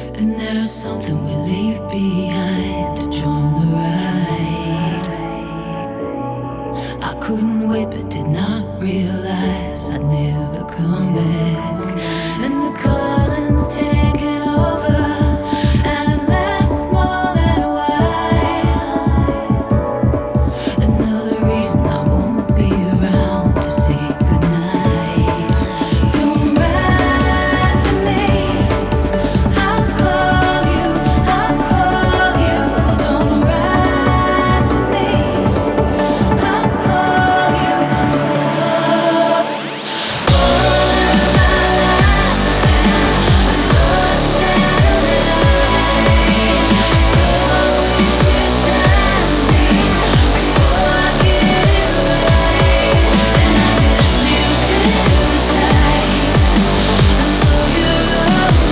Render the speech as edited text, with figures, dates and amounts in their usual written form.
And there's something we leave behind to join the ride. I couldn't wait but did not realize I'd never come back. And the calling's